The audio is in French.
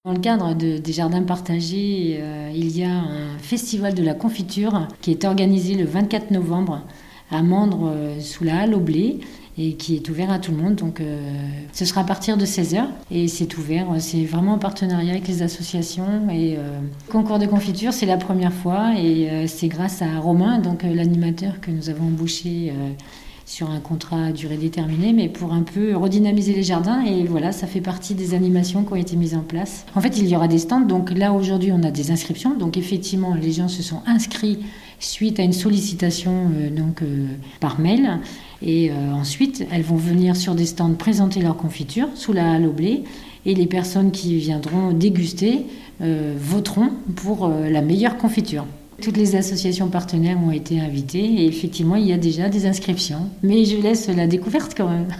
Dans le cadre des jardins partagés, il y a un festival de la confiture qui est organisé le 24 novembre à Mandres, sous la halle au blé, et qui est ouvert à tout le monde. Donc, ce sera à partir de 16h et c'est ouvert. C'est vraiment en partenariat avec les associations. Et concours de confiture, c'est la première fois et c'est grâce à Romain, donc l'animateur que nous avons embauché sur un contrat à durée déterminée, mais pour un peu redynamiser les jardins. Et voilà, ça fait partie des animations qui ont été mises en place. En fait, il y aura des stands. Donc là, aujourd'hui, on a des inscriptions. Donc effectivement, les gens se sont inscrits suite à une sollicitation par mail. Et ensuite, elles vont venir sur des stands présenter leur confiture sous la halle au blé. Et les personnes qui viendront déguster voteront pour la meilleure confiture. Toutes les associations partenaires ont été invitées et effectivement, il y a déjà des inscriptions. Mais je laisse la découverte quand même.